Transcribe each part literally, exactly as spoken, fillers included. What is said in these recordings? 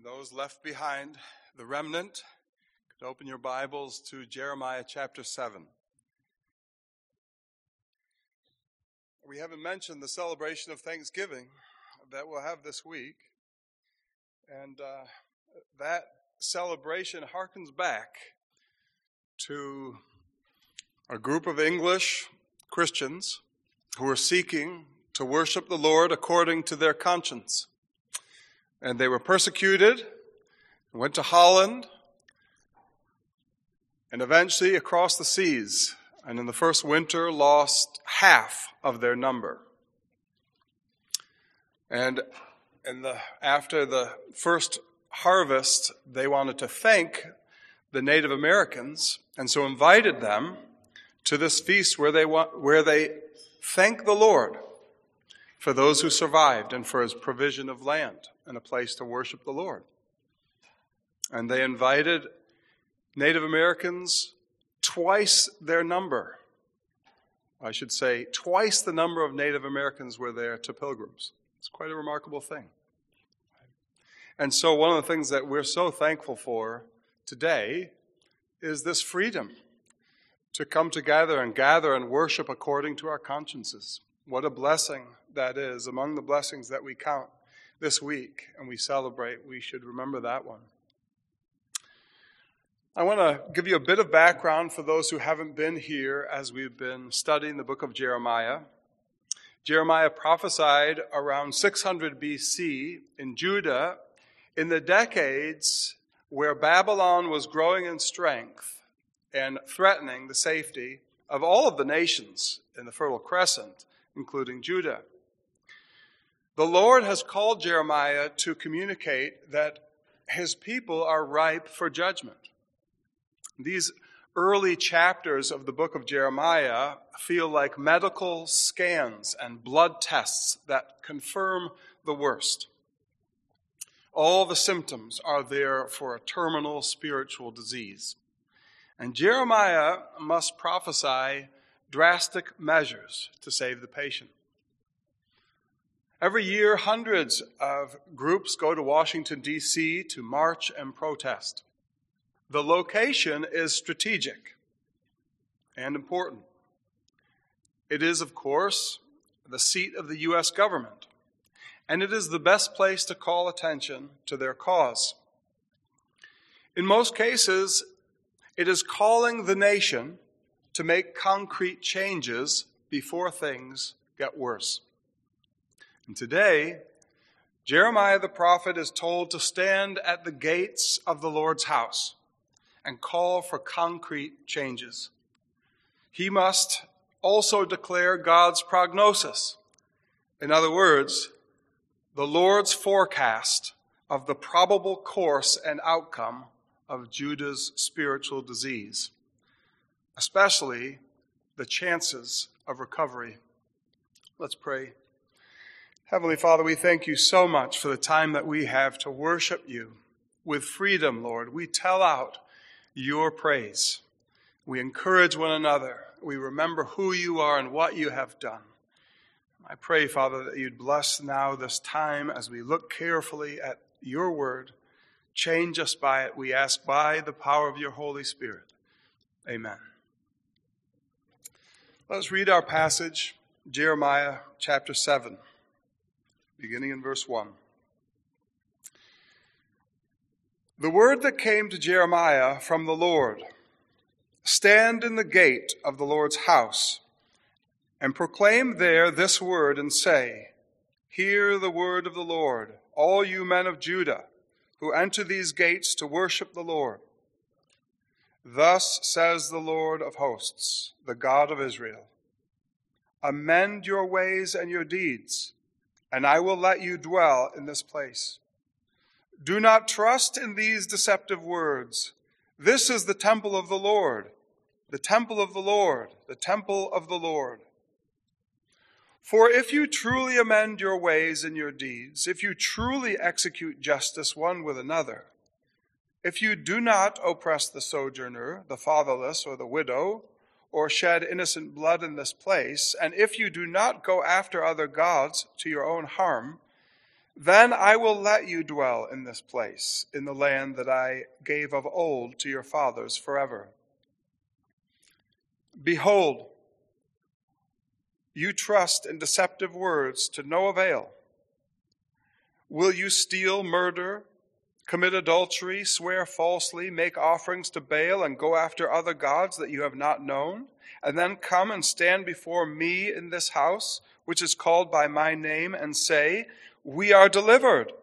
And those left behind, the remnant, could open your Bibles to Jeremiah chapter seven. We haven't mentioned the celebration of Thanksgiving that we'll have this week. And uh, that celebration harkens back to a group of English Christians who were seeking to worship the Lord according to their conscience. And they were persecuted, went to Holland, and eventually across the seas, and in the first winter lost half of their number. And in the, after the first harvest, they wanted to thank the Native Americans, and so invited them to this feast where they want, where they thank the Lord for those who survived and for his provision of land and a place to worship the Lord. And they invited Native Americans twice their number. I should say twice the number of Native Americans were there to pilgrims. It's quite a remarkable thing. And so one of the things that we're so thankful for today is this freedom to come together and gather and worship according to our consciences. What a blessing that is. Among the blessings that we count this week and we celebrate, we should remember that one. I want to give you a bit of background for those who haven't been here as we've been studying the book of Jeremiah. Jeremiah prophesied around six hundred B C in Judah in the decades where Babylon was growing in strength and threatening the safety of all of the nations in the Fertile Crescent, including Judah. The Lord has called Jeremiah to communicate that his people are ripe for judgment. These early chapters of the book of Jeremiah feel like medical scans and blood tests that confirm the worst. All the symptoms are there for a terminal spiritual disease. And Jeremiah must prophesy drastic measures to save the patient. Every year, hundreds of groups go to Washington, D C to march and protest. The location is strategic and important. It is, of course, the seat of the U S government, and it is the best place to call attention to their cause. In most cases, it is calling the nation to make concrete changes before things get worse. And today, Jeremiah the prophet is told to stand at the gates of the Lord's house and call for concrete changes. He must also declare God's prognosis. In other words, the Lord's forecast of the probable course and outcome of Judah's spiritual disease, especially the chances of recovery. Let's pray. Heavenly Father, we thank you so much for the time that we have to worship you with freedom, Lord. We tell out your praise. We encourage one another. We remember who you are and what you have done. I pray, Father, that you'd bless now this time as we look carefully at your word. Change us by it, we ask, by the power of your Holy Spirit. Amen. Let's read our passage, Jeremiah chapter seven, beginning in verse one. The word that came to Jeremiah from the Lord: stand in the gate of the Lord's house and proclaim there this word and say, hear the word of the Lord, all you men of Judah, who enter these gates to worship the Lord. Thus says the Lord of hosts, the God of Israel, amend your ways and your deeds, and I will let you dwell in this place. Do not trust in these deceptive words. This is the temple of the Lord, the temple of the Lord, the temple of the Lord. For if you truly amend your ways and your deeds, if you truly execute justice one with another, if you do not oppress the sojourner, the fatherless, or the widow, or shed innocent blood in this place, and if you do not go after other gods to your own harm, Then I will let you dwell in this place, in the land that I gave of old to your fathers forever. Behold, you trust in deceptive words to no avail. Will you steal, murder, commit adultery, swear falsely, make offerings to Baal, and go after other gods that you have not known, and then come and stand before me in this house, which is called by my name, and say, we are delivered,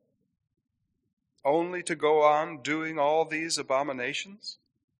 only to go on doing all these abominations?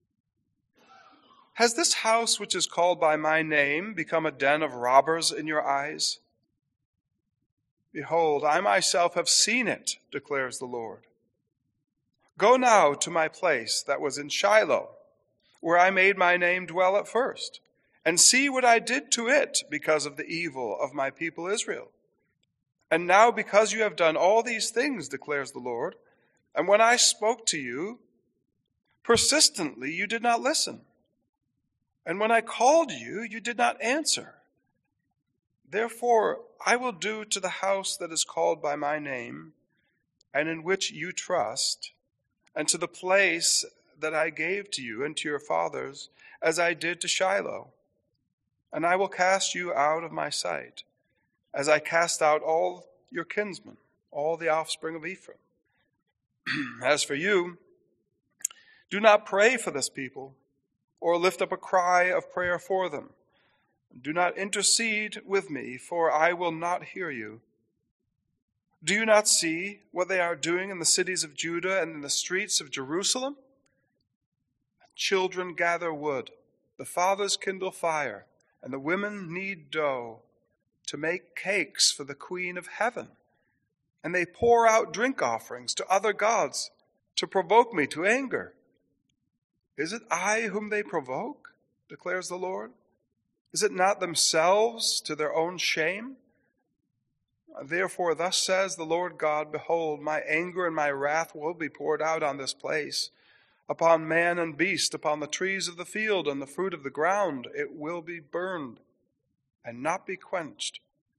Has this house, which is called by my name, become a den of robbers in your eyes? Behold, I myself have seen it, declares the Lord. Go now to my place that was in Shiloh, where I made my name dwell at first, and see what I did to it because of the evil of my people Israel. And now because you have done all these things, declares the Lord, and when I spoke to you, persistently you did not listen. And when I called you, you did not answer. Therefore, I will do to the house that is called by my name, and in which you trust, and to the place that I gave to you and to your fathers, as I did to Shiloh. And I will cast you out of my sight, as I cast out all your kinsmen, all the offspring of Ephraim. As for you, do not pray for this people, or lift up a cry of prayer for them. Do not intercede with me, for I will not hear you. Do you not see what they are doing in the cities of Judah and in the streets of Jerusalem? Children gather wood, the fathers kindle fire, and the women knead dough to make cakes for the Queen of Heaven. And they pour out drink offerings to other gods to provoke me to anger. Is it I whom they provoke, declares the Lord? Is it not themselves to their own shame? Therefore, thus says the Lord God, behold, my anger and my wrath will be poured out on this place, upon man and beast, upon the trees of the field and the fruit of the ground. It will be burned and not be quenched.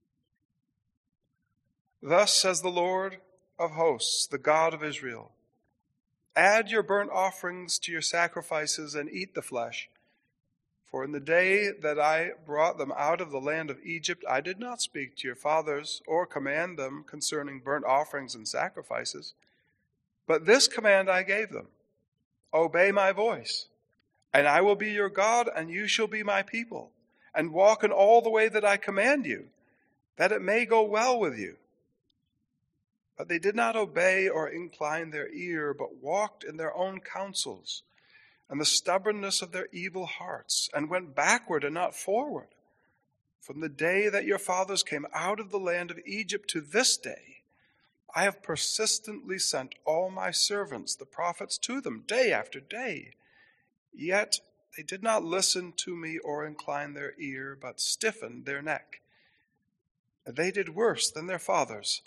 Thus says the Lord of hosts, the God of Israel, add your burnt offerings to your sacrifices and eat the flesh. For in the day that I brought them out of the land of Egypt, I did not speak to your fathers or command them concerning burnt offerings and sacrifices. But this command I gave them, obey my voice, and I will be your God, and you shall be my people, and walk in all the way that I command you, that it may go well with you. But they did not obey or incline their ear, but walked in their own counsels, and the stubbornness of their evil hearts, and went backward and not forward. From the day that your fathers came out of the land of Egypt to this day, I have persistently sent all my servants, the prophets, to them day after day. Yet they did not listen to me or incline their ear, but stiffened their neck. They did worse than their fathers.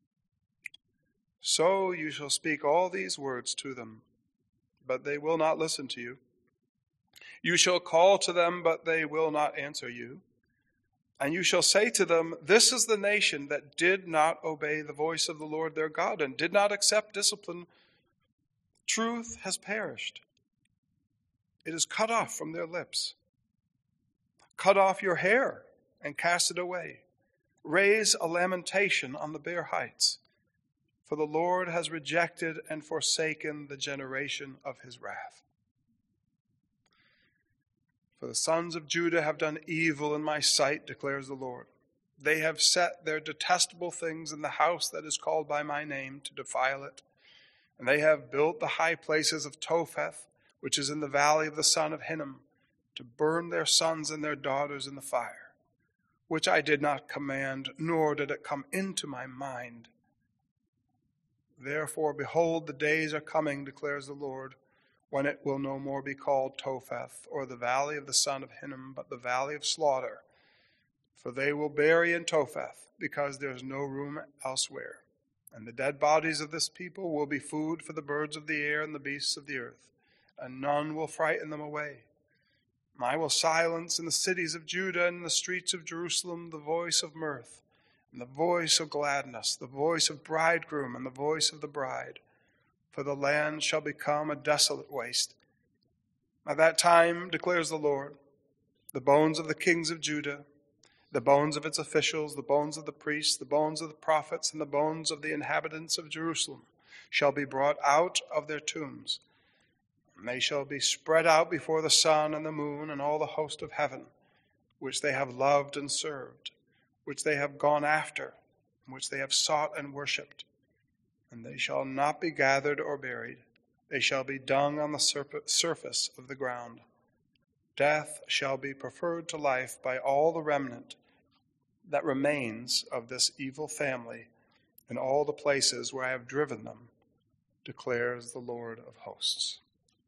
So you shall speak all these words to them, but they will not listen to you. You shall call to them, but they will not answer you. And you shall say to them, this is the nation that did not obey the voice of the Lord their God and did not accept discipline. Truth has perished. It is cut off from their lips. Cut off your hair and cast it away. Raise a lamentation on the bare heights. For the Lord has rejected and forsaken the generation of his wrath. For the sons of Judah have done evil in my sight, declares the Lord. They have set their detestable things in the house that is called by my name to defile it. And they have built the high places of Topheth, which is in the valley of the son of Hinnom, to burn their sons and their daughters in the fire, which I did not command, nor did it come into my mind. Therefore, behold, the days are coming, declares the Lord, when it will no more be called Topheth, or the valley of the son of Hinnom, but the valley of slaughter. For they will bury in Topheth, because there is no room elsewhere. And the dead bodies of this people will be food for the birds of the air and the beasts of the earth, and none will frighten them away. I will silence in the cities of Judah and in the streets of Jerusalem the voice of mirth, and the voice of gladness, the voice of bridegroom and the voice of the bride. For the land shall become a desolate waste. At that time, declares the Lord, the bones of the kings of Judah, the bones of its officials, the bones of the priests, the bones of the prophets, and the bones of the inhabitants of Jerusalem shall be brought out of their tombs. And they shall be spread out before the sun and the moon and all the host of heaven, which they have loved and served, which they have gone after, which they have sought and worshipped. And they shall not be gathered or buried. They shall be dung on the surface of the ground. Death shall be preferred to life by all the remnant that remains of this evil family in all the places where I have driven them, declares the Lord of hosts.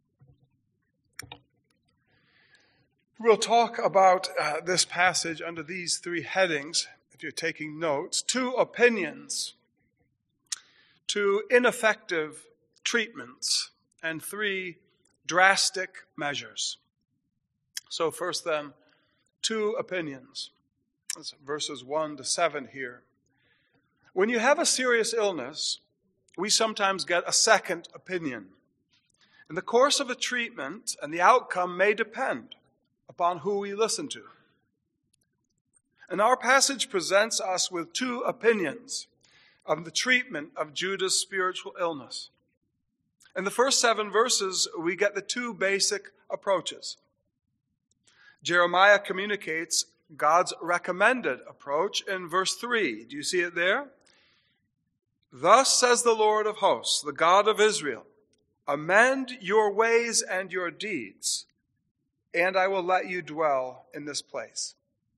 We'll talk about uh, this passage under these three headings, if you're taking notes. Two opinions, two ineffective treatments, and three drastic measures. So first then, two opinions. That's verses one to seven here. When you have a serious illness, we sometimes get a second opinion. And the course of a treatment and the outcome may depend upon who we listen to. And our passage presents us with two opinions of the treatment of Judah's spiritual illness. In the first seven verses, we get the two basic approaches. Jeremiah communicates God's recommended approach in verse three. Do you see it there? Thus says the Lord of hosts, the God of Israel, amend your ways and your deeds, and I will let you dwell in this place.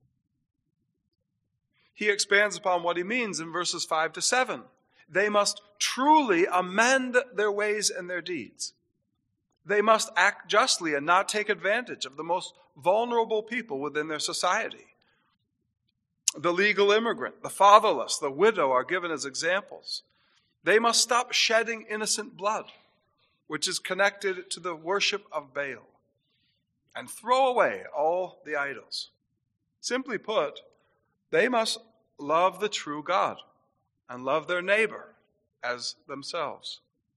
He expands upon what he means in verses five to seven. They must truly amend their ways and their deeds. They must act justly and not take advantage of the most vulnerable people within their society. The legal immigrant, the fatherless, the widow are given as examples. They must stop shedding innocent blood, which is connected to the worship of Baal, and throw away all the idols. Simply put, they must love the true God and love their neighbor as themselves.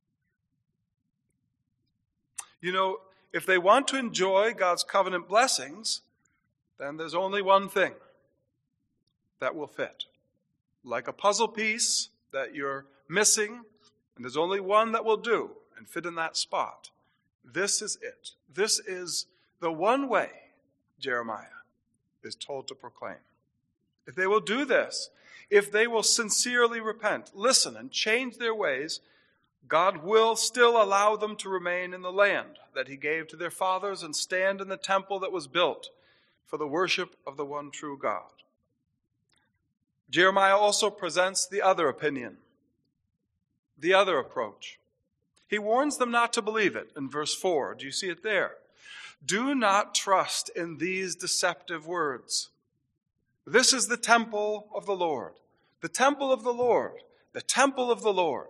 You know, if they want to enjoy God's covenant blessings, then there's only one thing that will fit. Like a puzzle piece that you're missing, and there's only one that will do and fit in that spot. This is it. This is the one way Jeremiah is told to proclaim. If they will do this, if they will sincerely repent, listen, and change their ways, God will still allow them to remain in the land that he gave to their fathers and stand in the temple that was built for the worship of the one true God. Jeremiah also presents the other opinion, the other approach. He warns them not to believe it in verse four. Do you see it there? Do not trust in these deceptive words. This is the temple of the Lord, the temple of the Lord, the temple of the Lord.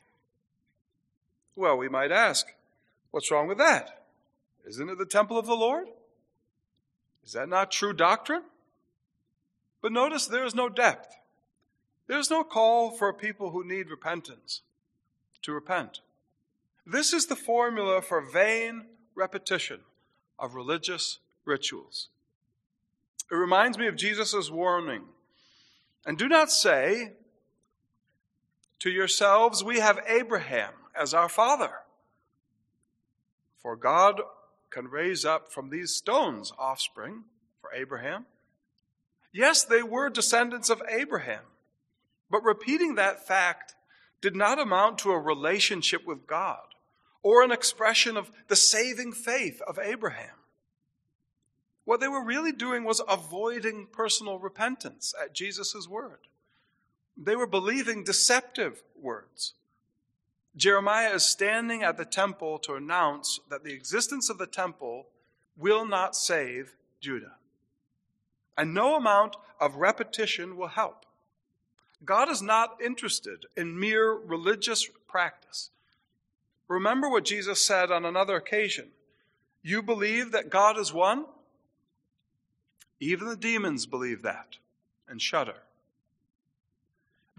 Well, we might ask, what's wrong with that? Isn't it the temple of the Lord? Is that not true doctrine? But notice there is no depth. There's no call for people who need repentance to repent. This is the formula for vain repetition of religious rituals. It reminds me of Jesus' warning. And do not say to yourselves, we have Abraham as our father. For God can raise up from these stones offspring for Abraham. Yes, they were descendants of Abraham, but repeating that fact did not amount to a relationship with God or an expression of the saving faith of Abraham. What they were really doing was avoiding personal repentance at Jesus' word. They were believing deceptive words. Jeremiah is standing at the temple to announce that the existence of the temple will not save Judah. And no amount of repetition will help. God is not interested in mere religious practice. Remember what Jesus said on another occasion. You believe that God is one? Even the demons believe that and shudder.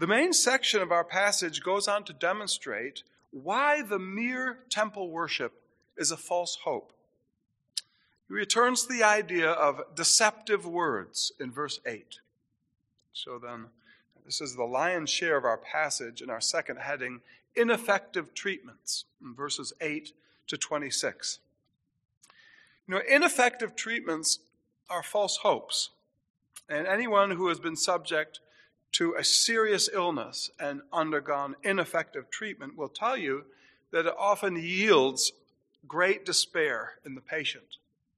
The main section of our passage goes on to demonstrate why the mere temple worship is a false hope. He returns to the idea of deceptive words in verse eight. So then, this is the lion's share of our passage in our second heading, ineffective treatments, in verses eight to twenty-six. You know, ineffective treatments are false hopes. And anyone who has been subject to a serious illness and undergone ineffective treatment will tell you that it often yields great despair in the patient.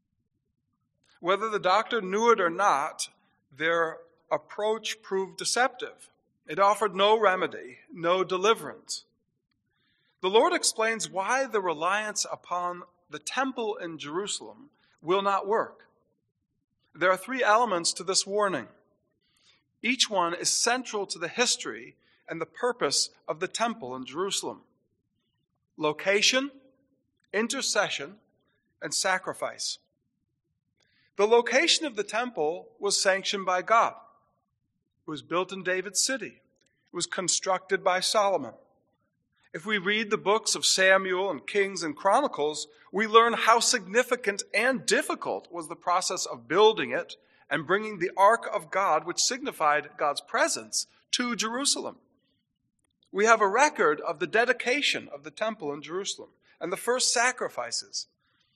Whether the doctor knew it or not, their approach proved deceptive. It offered no remedy, no deliverance. The Lord explains why the reliance upon the temple in Jerusalem will not work. There are three elements to this warning. Each one is central to the history and the purpose of the temple in Jerusalem. Location, intercession, and sacrifice. The location of the temple was sanctioned by God. It was built in David's city. It was constructed by Solomon. If we read the books of Samuel and Kings and Chronicles, we learn how significant and difficult was the process of building it and bringing the ark of God, which signified God's presence, to Jerusalem. We have a record of the dedication of the temple in Jerusalem and the first sacrifices.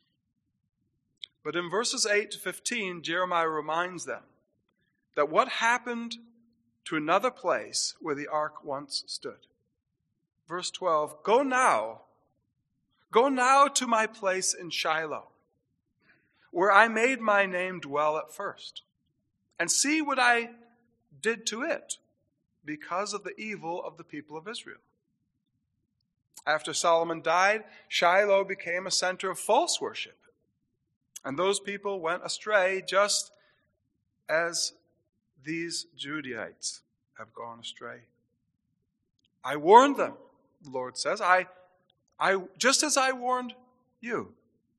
But in verses eight to fifteen, Jeremiah reminds them that what happened to another place where the ark once stood. Verse twelve, Go now, go now to my place in Shiloh, where I made my name dwell at first, and see what I did to it because of the evil of the people of Israel. After Solomon died, Shiloh became a center of false worship, and those people went astray just as these Judaites have gone astray. I warned them, the Lord says, I, I, just as I warned you.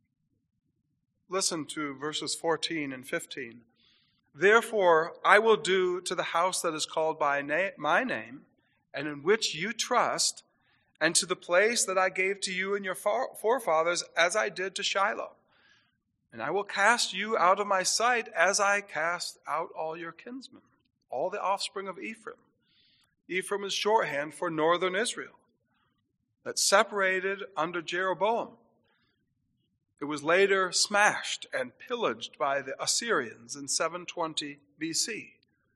Listen to verses fourteen and fifteen. Therefore, I will do to the house that is called by na- my name, and in which you trust, and to the place that I gave to you and your forefathers, as I did to Shiloh. And I will cast you out of my sight as I cast out all your kinsmen, all the offspring of Ephraim. Ephraim is shorthand for northern Israel, that separated under Jeroboam. It was later smashed and pillaged by the Assyrians in seven twenty B C.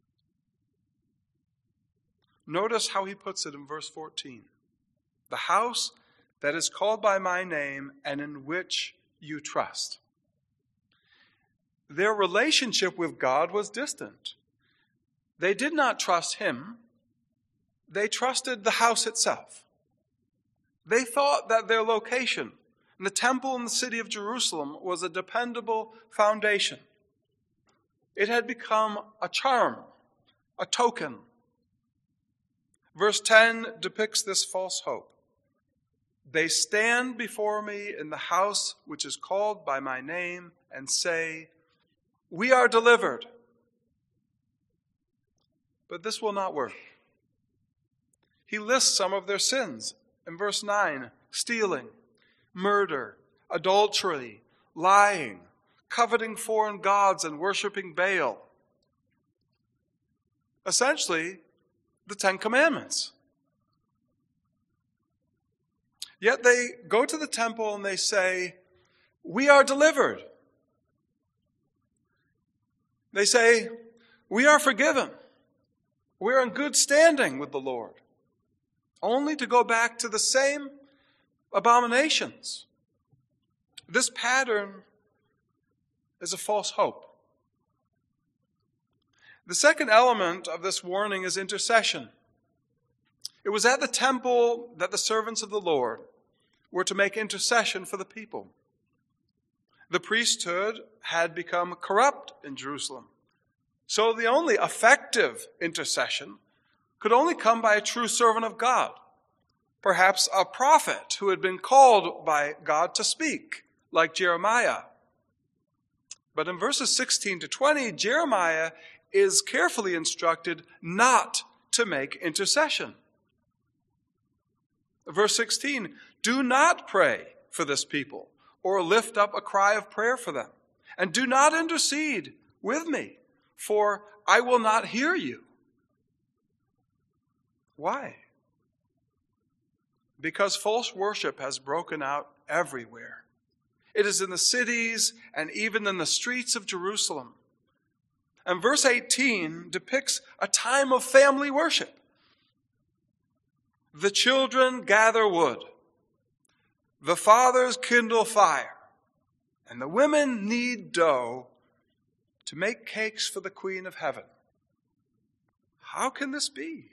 Notice how he puts it in verse fourteen. The house that is called by my name and in which you trust. Their relationship with God was distant. They did not trust him. They trusted the house itself. They thought that their location in the temple in the city of Jerusalem was a dependable foundation. It had become a charm, a token. Verse ten depicts this false hope. They stand before me in the house which is called by my name and say, we are delivered. But this will not work. He lists some of their sins. In verse nine, stealing, murder, adultery, lying, coveting foreign gods, and worshiping Baal. Essentially, the Ten Commandments. Yet they go to the temple and they say, we are delivered. They say, we are forgiven. We are in good standing with the Lord. Only to go back to the same abominations. This pattern is a false hope. The second element of this warning is intercession. It was at the temple that the servants of the Lord were to make intercession for the people. The priesthood had become corrupt in Jerusalem. So the only effective intercession could only come by a true servant of God, perhaps a prophet who had been called by God to speak, like Jeremiah. But in verses sixteen to twenty, Jeremiah is carefully instructed not to make intercession. Verse sixteen, do not pray for this people or lift up a cry of prayer for them. And do not intercede with me, for I will not hear you. Why? Because false worship has broken out everywhere. It is in the cities and even in the streets of Jerusalem. And verse eighteen depicts a time of family worship. The children gather wood. The fathers kindle fire. And the women knead dough to make cakes for the Queen of Heaven. How can this be?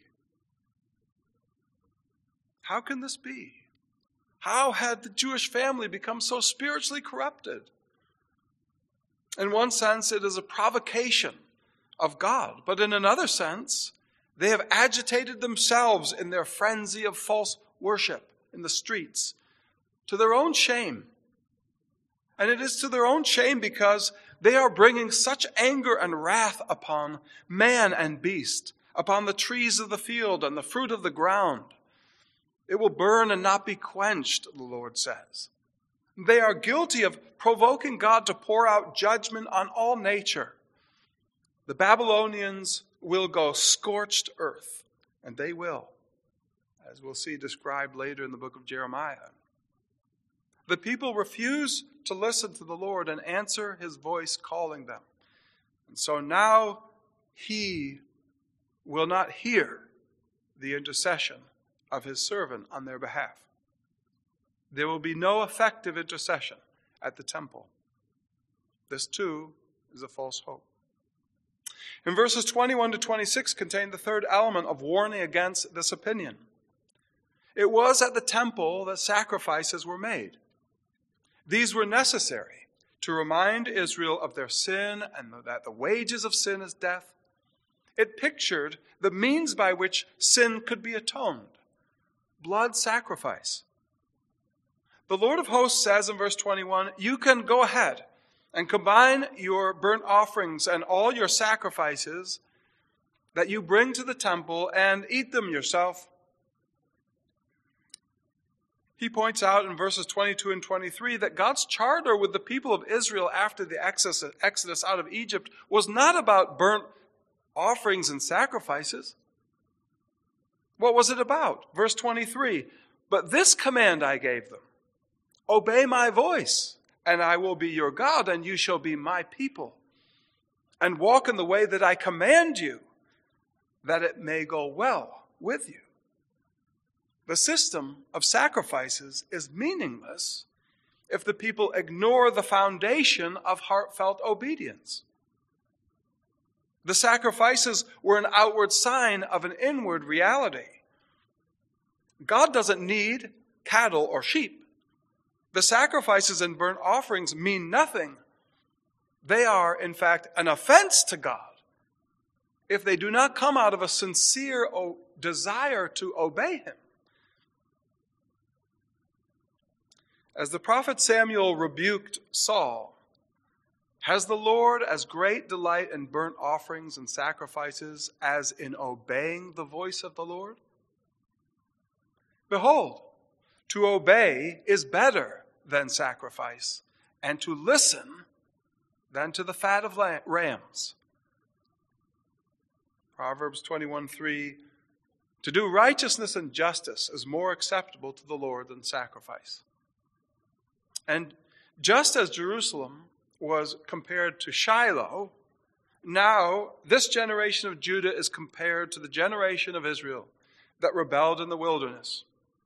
How can this be? How had the Jewish family become so spiritually corrupted? In one sense, it is a provocation of God. But in another sense, they have agitated themselves in their frenzy of false worship in the streets to their own shame. And it is to their own shame because they are bringing such anger and wrath upon man and beast, upon the trees of the field and the fruit of the ground. It will burn and not be quenched, the Lord says. They are guilty of provoking God to pour out judgment on all nature. The Babylonians will go scorched earth, and they will, as we'll see described later in the book of Jeremiah. The people refuse to listen to the Lord and answer his voice calling them. And so now he will not hear the intercession of his servant on their behalf. There will be no effective intercession at the temple. This too is a false hope. In verses twenty-one to twenty-six contain the third element of warning against this opinion. It was at the temple that sacrifices were made. These were necessary to remind Israel of their sin and that the wages of sin is death. It pictured the means by which sin could be atoned. Blood sacrifice. The Lord of hosts says in verse twenty-one, you can go ahead and combine your burnt offerings and all your sacrifices that you bring to the temple and eat them yourself. He points out in verses twenty-two and twenty-three that God's charter with the people of Israel after the exodus out of Egypt was not about burnt offerings and sacrifices. What was it about? Verse twenty-three, but this command I gave them, obey my voice, and I will be your God, and you shall be my people, and walk in the way that I command you, that it may go well with you. The system of sacrifices is meaningless if the people ignore the foundation of heartfelt obedience. The sacrifices were an outward sign of an inward reality. God doesn't need cattle or sheep. The sacrifices and burnt offerings mean nothing. They are, in fact, an offense to God if they do not come out of a sincere desire to obey him. As the prophet Samuel rebuked Saul, has the Lord as great delight in burnt offerings and sacrifices as in obeying the voice of the Lord? Behold, to obey is better than sacrifice, and to listen than to the fat of rams. Proverbs twenty-one three, to do righteousness and justice is more acceptable to the Lord than sacrifice. And just as Jerusalem was compared to Shiloh, now this generation of Judah is compared to the generation of Israel that rebelled in the wilderness.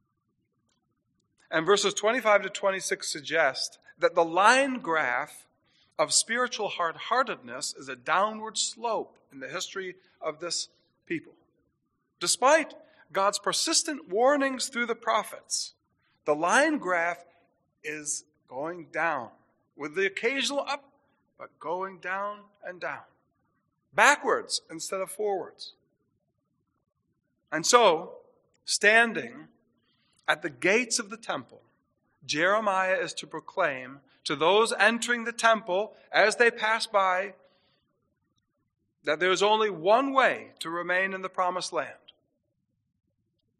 And verses twenty-five to twenty-six suggest that the line graph of spiritual hard-heartedness is a downward slope in the history of this people. Despite God's persistent warnings through the prophets, the line graph is going down, with the occasional up, but going down and down. Backwards instead of forwards. And so, standing at the gates of the temple, Jeremiah is to proclaim to those entering the temple as they pass by that there is only one way to remain in the promised land.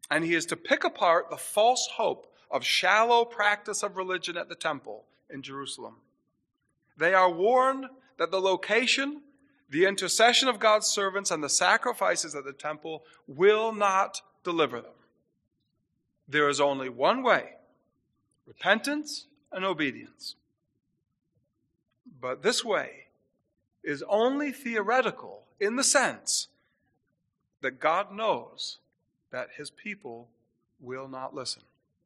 And he is to pick apart the false hope of shallow practice of religion at the temple in Jerusalem. They are warned that the location, the intercession of God's servants, and the sacrifices at the temple will not deliver them. There is only one way: repentance and obedience. But this way is only theoretical in the sense that God knows that his people will not listen.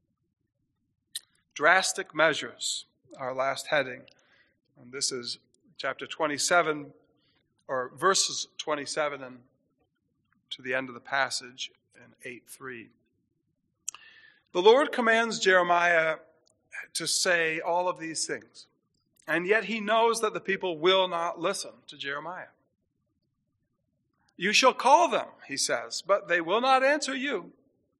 Drastic measures, our last heading. And this is chapter twenty-seven, or verses twenty-seven and to the end of the passage in eight three. The Lord commands Jeremiah to say all of these things, and yet he knows that the people will not listen to Jeremiah. You shall call them, he says, but they will not answer you.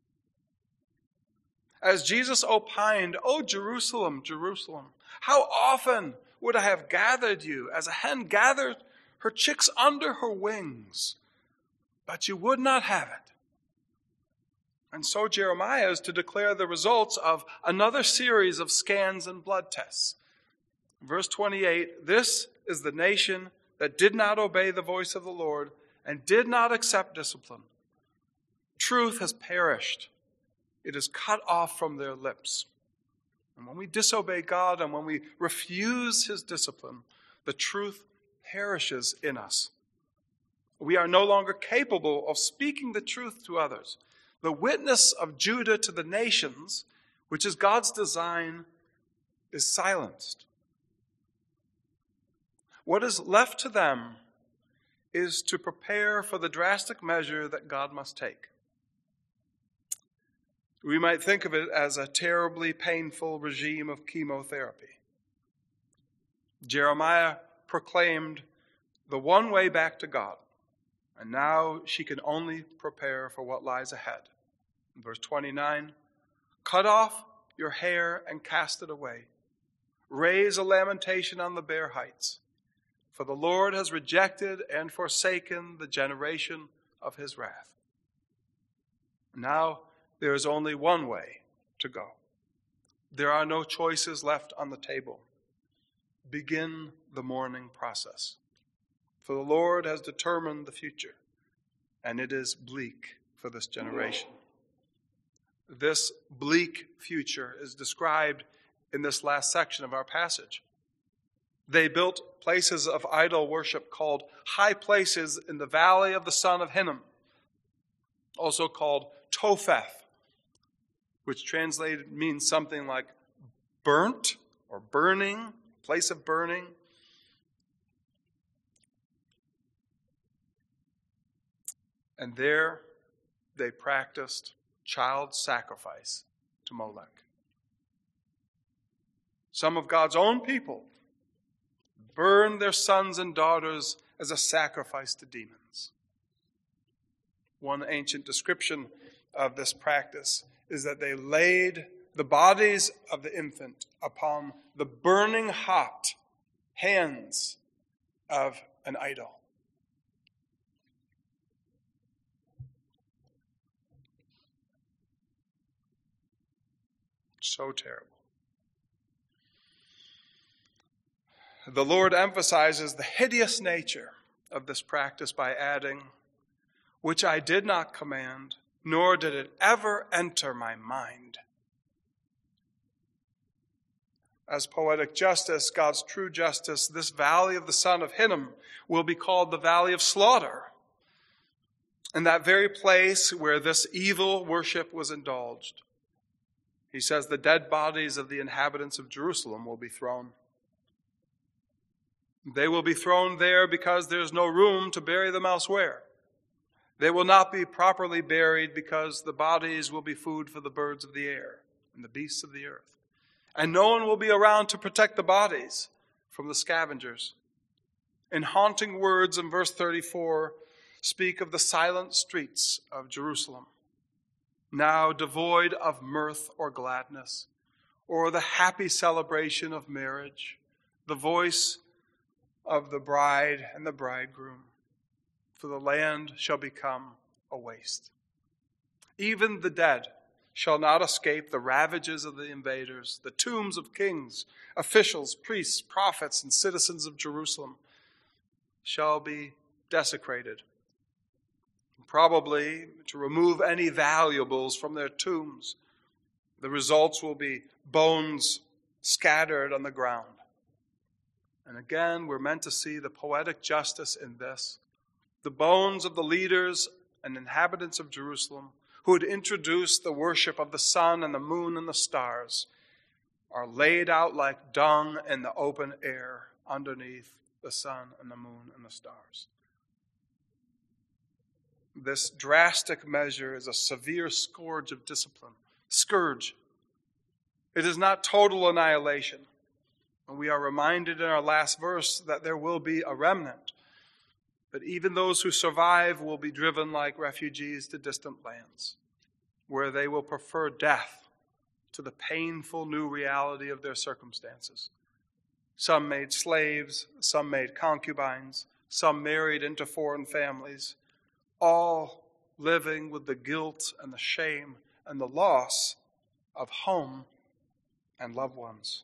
As Jesus opined, O Jerusalem, Jerusalem, how often would I have gathered you as a hen gathers her chicks under her wings, but you would not have it. And so Jeremiah is to declare the results of another series of scans and blood tests. Verse twenty-eight, this is the nation that did not obey the voice of the Lord and did not accept discipline. Truth has perished. It is cut off from their lips. And when we disobey God and when we refuse his discipline, the truth perishes in us. We are no longer capable of speaking the truth to others. The witness of Judah to the nations, which is God's design, is silenced. What is left to them is to prepare for the drastic measure that God must take. We might think of it as a terribly painful regime of chemotherapy. Jeremiah proclaimed the one way back to God, and now she can only prepare for what lies ahead. In verse twenty-nine, cut off your hair and cast it away. Raise a lamentation on the bare heights. For the Lord has rejected and forsaken the generation of his wrath. Now there is only one way to go. There are no choices left on the table. Begin the mourning process. For the Lord has determined the future, and it is bleak for this generation. This bleak future is described in this last section of our passage. They built places of idol worship called high places in the valley of the son of Hinnom, also called Topheth, which translated means something like burnt or burning, place of burning. And there they practiced child sacrifice to Molech. Some of God's own people burned their sons and daughters as a sacrifice to demons. One ancient description of this practice is that they laid the bodies of the infant upon the burning hot hands of an idol. So terrible. The Lord emphasizes the hideous nature of this practice by adding, which I did not command, nor did it ever enter my mind. As poetic justice, God's true justice, this valley of the son of Hinnom will be called the valley of slaughter. In that very place where this evil worship was indulged, he says the dead bodies of the inhabitants of Jerusalem will be thrown. They will be thrown there because there's no room to bury them elsewhere. They will not be properly buried because the bodies will be food for the birds of the air and the beasts of the earth. And no one will be around to protect the bodies from the scavengers. In haunting words in verse thirty-four, speak of the silent streets of Jerusalem, now devoid of mirth or gladness, or the happy celebration of marriage, the voice of the bride and the bridegroom, for the land shall become a waste. Even the dead shall not escape the ravages of the invaders. The tombs of kings, officials, priests, prophets, and citizens of Jerusalem shall be desecrated. Probably to remove any valuables from their tombs. The results will be bones scattered on the ground. And again, we're meant to see the poetic justice in this. The bones of the leaders and inhabitants of Jerusalem who had introduced the worship of the sun and the moon and the stars are laid out like dung in the open air underneath the sun and the moon and the stars. This drastic measure is a severe scourge of discipline. Scourge. It is not total annihilation. And we are reminded in our last verse that there will be a remnant. But even those who survive will be driven like refugees to distant lands, where they will prefer death to the painful new reality of their circumstances. Some made slaves, some made concubines, some married into foreign families, all living with the guilt and the shame and the loss of home and loved ones.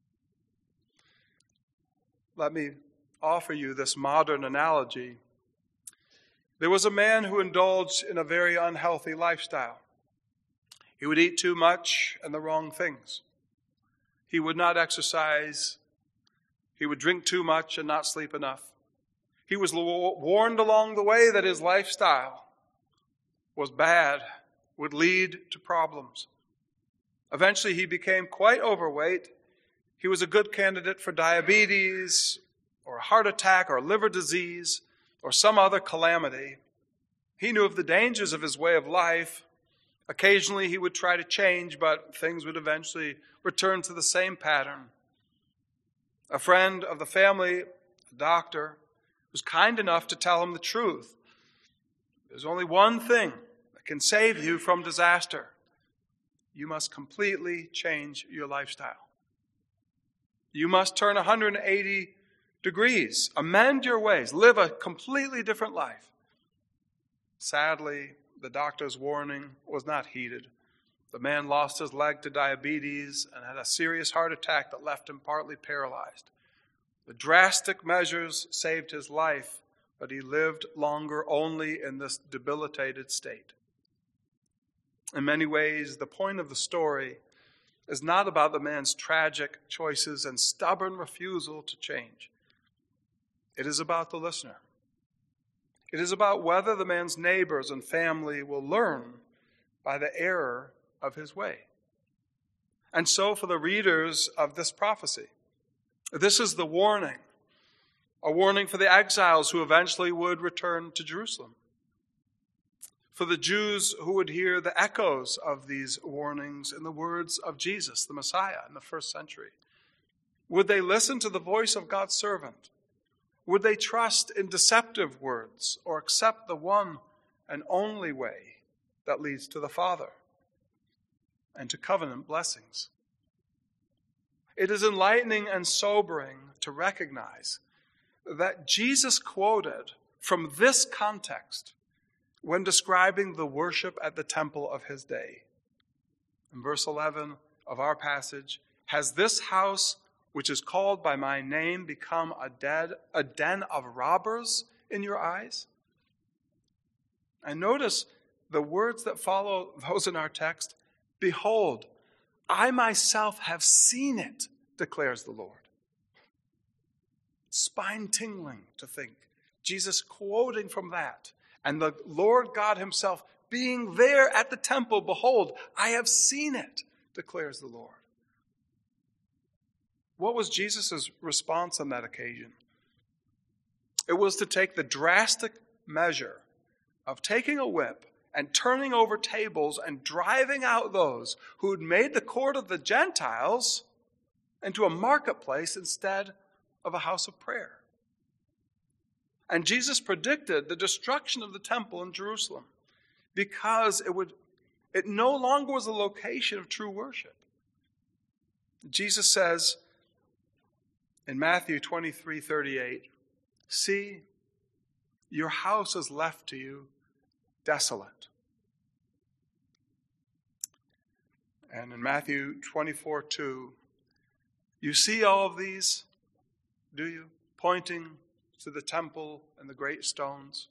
Let me offer you this modern analogy. There was a man who indulged in a very unhealthy lifestyle. He would eat too much and the wrong things. He would not exercise. He would drink too much and not sleep enough. He was warned along the way that his lifestyle was bad, would lead to problems. Eventually, he became quite overweight. He was a good candidate for diabetes or a heart attack or liver disease or some other calamity. He knew of the dangers of his way of life. Occasionally, he would try to change, but things would eventually return to the same pattern. A friend of the family, a doctor, was kind enough to tell him the truth. There's only one thing that can save you from disaster. You must completely change your lifestyle. You must turn one hundred eighty degrees, amend your ways, live a completely different life. Sadly, the doctor's warning was not heeded. The man lost his leg to diabetes and had a serious heart attack that left him partly paralyzed. The drastic measures saved his life, but he lived longer only in this debilitated state. In many ways, the point of the story is not about the man's tragic choices and stubborn refusal to change. It is about the listener. It is about whether the man's neighbors and family will learn by the error of his way. And so for the readers of this prophecy, this is the warning, a warning for the exiles who eventually would return to Jerusalem. For the Jews who would hear the echoes of these warnings in the words of Jesus, the Messiah, in the first century. Would they listen to the voice of God's servant? Would they trust in deceptive words or accept the one and only way that leads to the Father and to covenant blessings? It is enlightening and sobering to recognize that Jesus quoted from this context when describing the worship at the temple of his day. In verse eleven of our passage, has this house, which is called by my name, become a, dead, a den of robbers in your eyes? And notice the words that follow those in our text. Behold, I myself have seen it, declares the Lord. Spine-tingling to think. Jesus quoting from that. And the Lord God himself being there at the temple. Behold, I have seen it, declares the Lord. What was Jesus' response on that occasion? It was to take the drastic measure of taking a whip and turning over tables and driving out those who had made the court of the Gentiles into a marketplace instead of a house of prayer. And Jesus predicted the destruction of the temple in Jerusalem because it would it no longer was a location of true worship. Jesus says in Matthew twenty-three thirty-eight, see, your house is left to you desolate. And in Matthew twenty-four two, you see all of these, do you? Pointing to the temple and the great stones.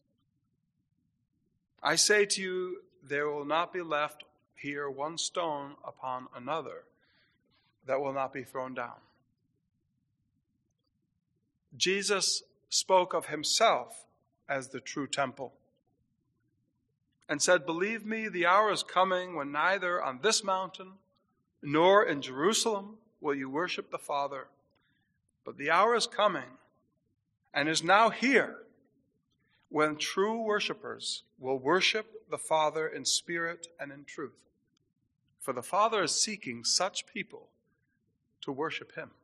I say to you, there will not be left here one stone upon another that will not be thrown down. Jesus spoke of himself as the true temple and said, believe me, the hour is coming when neither on this mountain nor in Jerusalem will you worship the Father, but the hour is coming and is now here when true worshipers will worship the Father in spirit and in truth. For the Father is seeking such people to worship him.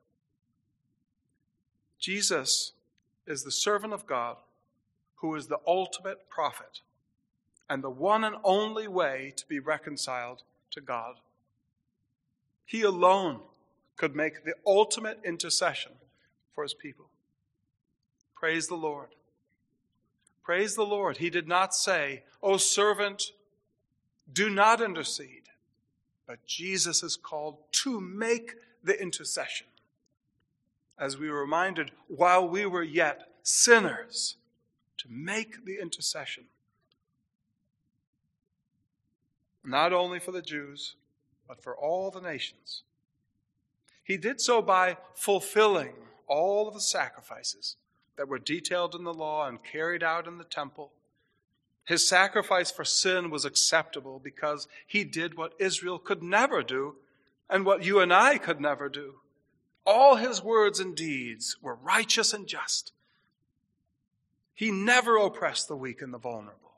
Jesus is the servant of God who is the ultimate prophet and the one and only way to be reconciled to God. He alone could make the ultimate intercession for his people. Praise the Lord. Praise the Lord. He did not say, O servant, do not intercede. But Jesus is called to make the intercession. As we were reminded, while we were yet sinners, to make the intercession. Not only for the Jews, but for all the nations. He did so by fulfilling all of the sacrifices that were detailed in the law and carried out in the temple. His sacrifice for sin was acceptable because he did what Israel could never do and what you and I could never do. All his words and deeds were righteous and just. He never oppressed the weak and the vulnerable.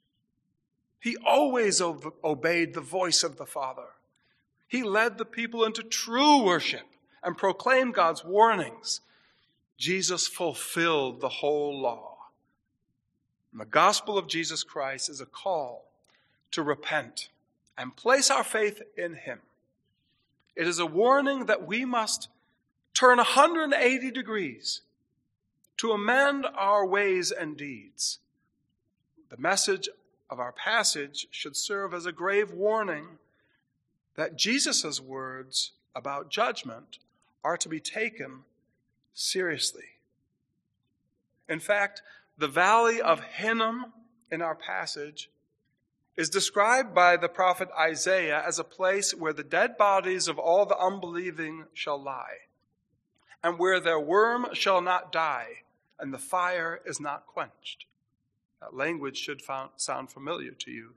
He always ob- obeyed the voice of the Father. He led the people into true worship and proclaimed God's warnings. Jesus fulfilled the whole law. And the gospel of Jesus Christ is a call to repent and place our faith in him. It is a warning that we must turn one hundred eighty degrees to amend our ways and deeds. The message of our passage should serve as a grave warning that Jesus' words about judgment are to be taken seriously. In fact, the valley of Hinnom in our passage is described by the prophet Isaiah as a place where the dead bodies of all the unbelieving shall lie, and where their worm shall not die, and the fire is not quenched. That language should sound familiar to you.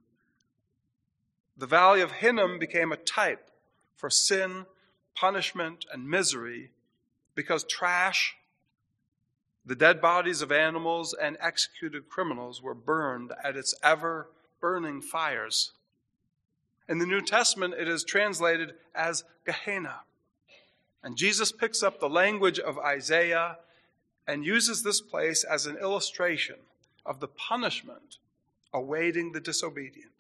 The valley of Hinnom became a type for sin, punishment, and misery because trash, the dead bodies of animals, and executed criminals were burned at its ever-burning fires. In the New Testament, it is translated as Gehenna. And Jesus picks up the language of Isaiah and uses this place as an illustration of the punishment awaiting the disobedient.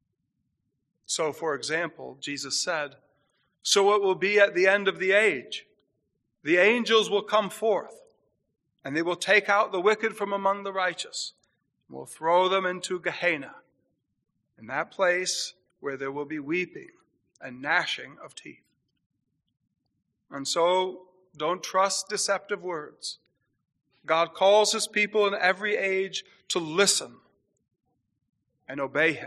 So, for example, Jesus said, "So it will be at the end of the age. The angels will come forth, and they will take out the wicked from among the righteous, and will throw them into Gehenna, in that place where there will be weeping and gnashing of teeth." And so, don't trust deceptive words. God calls his people in every age to listen and obey him.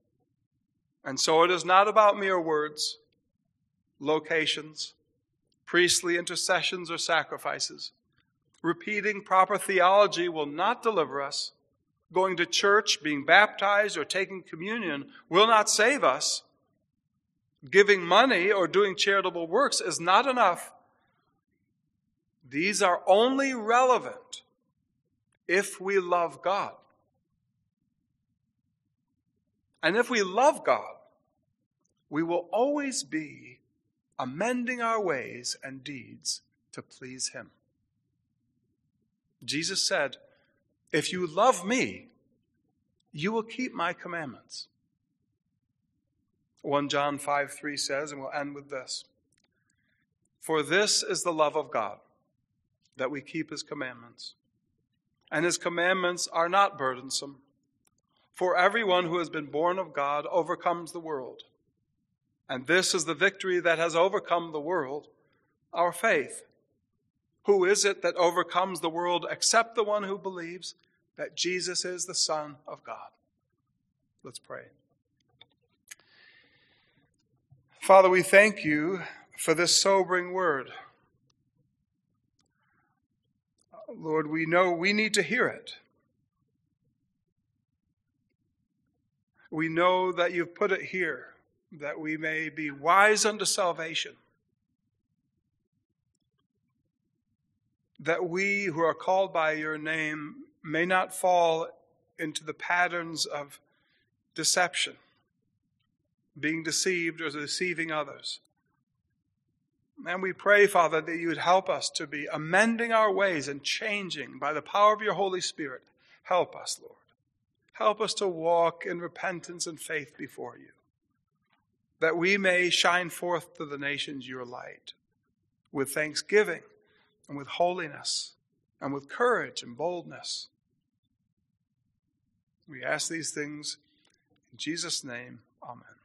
And so it is not about mere words, locations, priestly intercessions, or sacrifices. Repeating proper theology will not deliver us. Going to church, being baptized, or taking communion will not save us. Giving money or doing charitable works is not enough. These are only relevant if we love God. And if we love God, we will always be amending our ways and deeds to please him. Jesus said, "If you love me, you will keep my commandments." First John five three says, and we'll end with this, "For this is the love of God, that we keep his commandments. And his commandments are not burdensome. For everyone who has been born of God overcomes the world. And this is the victory that has overcome the world, our faith. Who is it that overcomes the world except the one who believes that Jesus is the Son of God? Let's pray. Father, we thank you for this sobering word. Lord, we know we need to hear it. We know that you've put it here, that we may be wise unto salvation, that we who are called by your name may not fall into the patterns of deception, being deceived or deceiving others. And we pray, Father, that you would help us to be amending our ways and changing by the power of your Holy Spirit. Help us, Lord. Help us to walk in repentance and faith before you, that we may shine forth to the nations your light with thanksgiving and with holiness and with courage and boldness. We ask these things in Jesus' name. Amen.